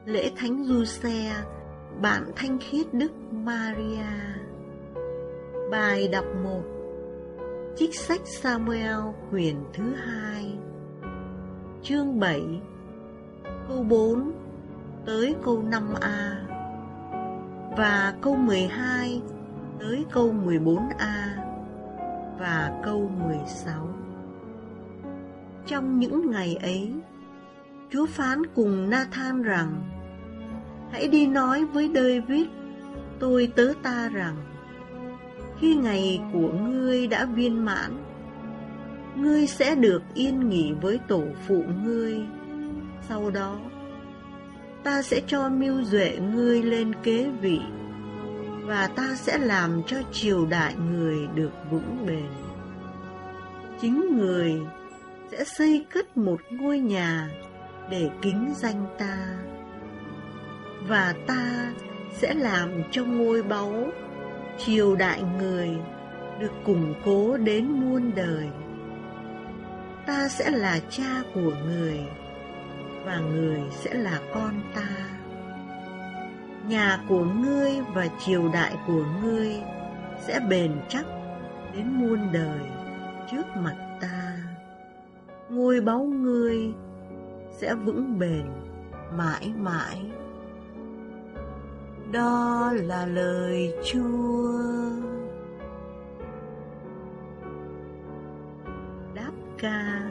Lễ Thánh Giuse, bạn thanh khiết Đức Maria. Bài đọc 1. Trích sách Samuel quyển thứ 2, chương 7, câu 4 tới câu 5a và câu 12 tới câu 14a và câu 16. Trong những ngày ấy, Chúa phán cùng Nathan rằng: hãy đi nói với David, tôi tớ ta rằng, khi ngày của ngươi đã viên mãn, ngươi sẽ được yên nghỉ với tổ phụ ngươi. Sau đó, ta sẽ cho mưu duệ ngươi lên kế vị, và ta sẽ làm cho triều đại người được vững bền. Chính người sẽ xây cất một ngôi nhà để kính danh ta, và ta sẽ làm cho ngôi báu triều đại người được củng cố đến muôn đời. Ta sẽ là cha của người, và người sẽ là con ta. Nhà của ngươi và triều đại của ngươi sẽ bền chắc đến muôn đời trước mặt ta. Ngôi báu ngươi sẽ vững bền mãi mãi. Đó là lời Chúa. Đáp ca.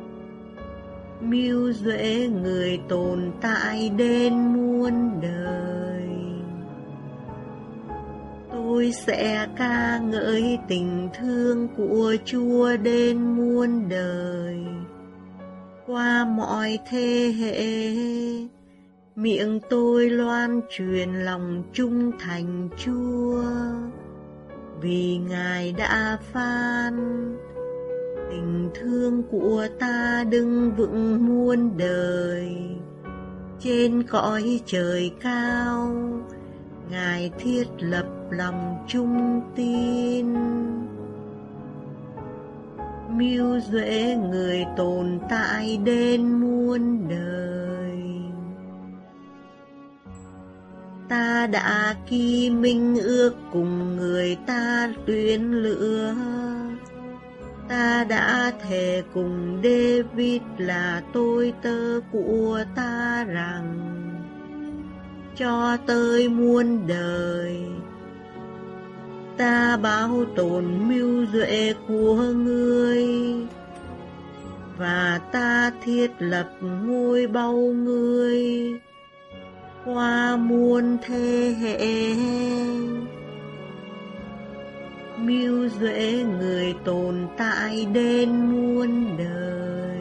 Mưu duệ người tồn tại đến muôn đời. Tôi sẽ ca ngợi tình thương của Chúa đến muôn đời. Qua mọi thế hệ, miệng tôi loan truyền lòng trung thành Chúa, vì Ngài đã phán tình thương của ta đứng vững muôn đời. Trên cõi trời cao, Ngài thiết lập lòng trung tín. Mưu duệ người tồn tại đến muôn đời. Ta đã ký minh ước cùng người ta tuyển lựa. Ta đã thề cùng David là tôi tớ của ta rằng, cho tới muôn đời ta bảo tồn mưu duệ của ngươi, và ta thiết lập ngôi báu ngươi qua muôn thế hệ. Mưu duệ người tồn tại đến muôn đời.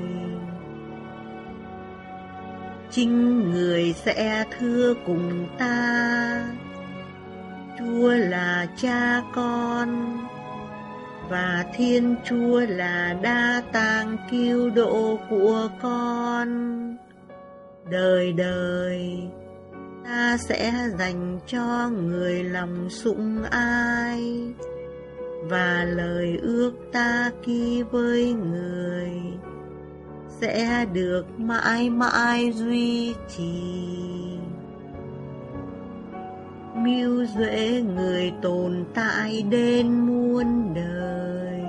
Chính người sẽ thưa cùng ta, Chúa là cha con, và Thiên Chúa là đa tàng cứu độ của con. Đời đời ta sẽ dành cho người lòng sủng ái, và lời ước ta ký với người sẽ được mãi mãi duy trì. Mưu duệ người tồn tại đến muôn đời.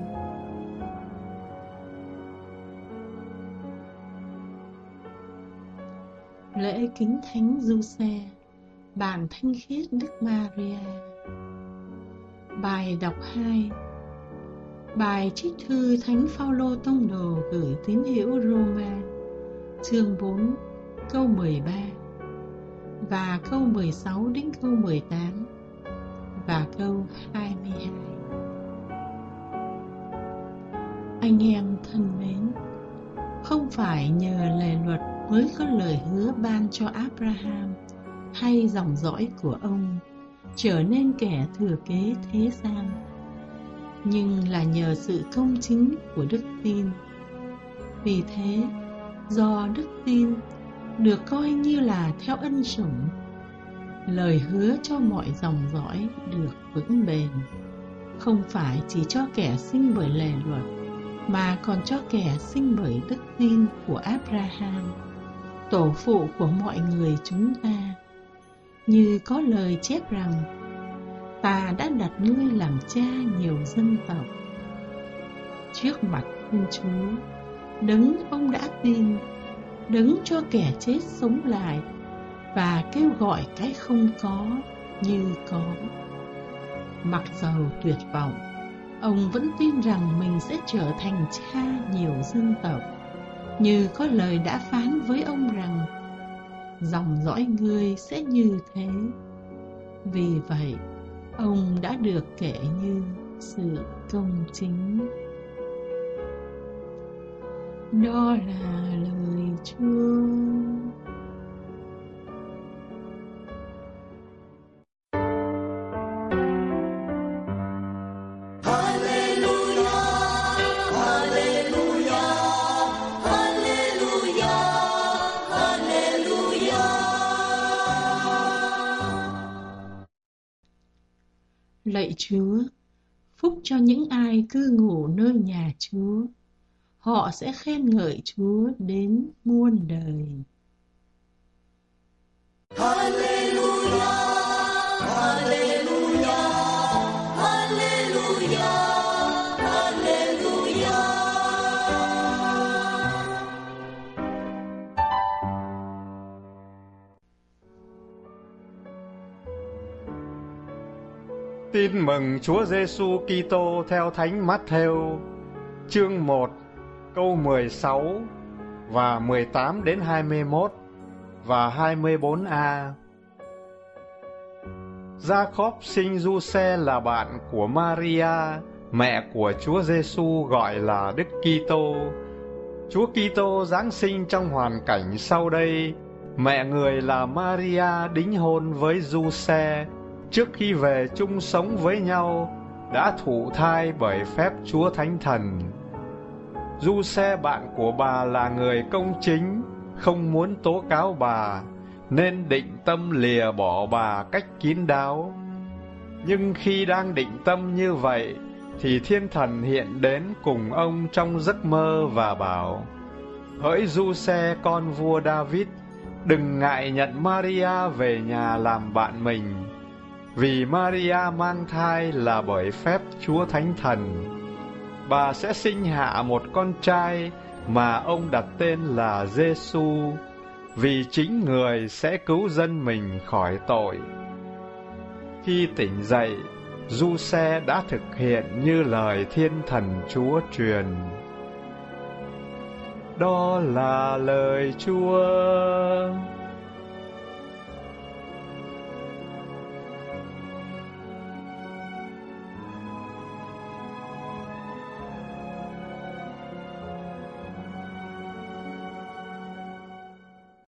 Lễ kính thánh Giuse, bạn thanh khiết Đức Maria. Bài đọc 2. Bài trích thư Thánh Phaolô tông đồ gửi tín hữu Roma, chương 4, câu 13 và câu 16 đến câu 18 và câu 22. Anh em thân mến, không phải nhờ lề luật mới có lời hứa ban cho Abraham hay dòng dõi của ông trở nên kẻ thừa kế thế gian, nhưng là nhờ sự công chính của đức tin. Vì thế, do đức tin được coi như là theo ân sủng, lời hứa cho mọi dòng dõi được vững bền, không phải chỉ cho kẻ sinh bởi lề luật, mà còn cho kẻ sinh bởi đức tin của Abraham. tổ phụ của mọi người chúng ta. Như có lời chép rằng, ta đã đặt ngươi làm cha nhiều dân tộc. Trước mặt Thiên Chúa, đấng ông đã tin, đấng cho kẻ chết sống lại và kêu gọi cái không có như có. Mặc dầu tuyệt vọng, ông vẫn tin rằng mình sẽ trở thành cha nhiều dân tộc, như có lời đã phán với ông rằng, dòng dõi ngươi sẽ như thế. Vì vậy, ông đã được kể như sự công chính. Đó là lời Chúa. Lạy Chúa, phúc cho những ai cư ngụ nơi nhà Chúa. Họ sẽ khen ngợi Chúa đến muôn đời. Hallelujah, hallelujah, hallelujah, hallelujah. Tin mừng Chúa Giêsu Kitô theo Thánh Mát-thêu, chương 1, câu 16 và 18 đến 21 và 24a. Gia-cốp sinh Giuse là bạn của Maria, mẹ của Chúa Giêsu gọi là Đức Kitô. Chúa Kitô giáng sinh trong hoàn cảnh sau đây. Mẹ người là Maria đính hôn với Giuse, trước khi về chung sống với nhau, đã thụ thai bởi phép Chúa Thánh Thần. Giuse bạn của bà là người công chính, không muốn tố cáo bà, nên định tâm lìa bỏ bà cách kín đáo. Nhưng khi đang định tâm như vậy, thì Thiên Thần hiện đến cùng ông trong giấc mơ và bảo: hỡi Giuse con vua David, đừng ngại nhận Maria về nhà làm bạn mình, vì Maria mang thai là bởi phép Chúa Thánh Thần. Bà sẽ sinh hạ một con trai mà ông đặt tên là Giêsu, vì chính người sẽ cứu dân mình khỏi tội. Khi tỉnh dậy, Giuse đã thực hiện như lời Thiên Thần Chúa truyền. Đó là lời Chúa.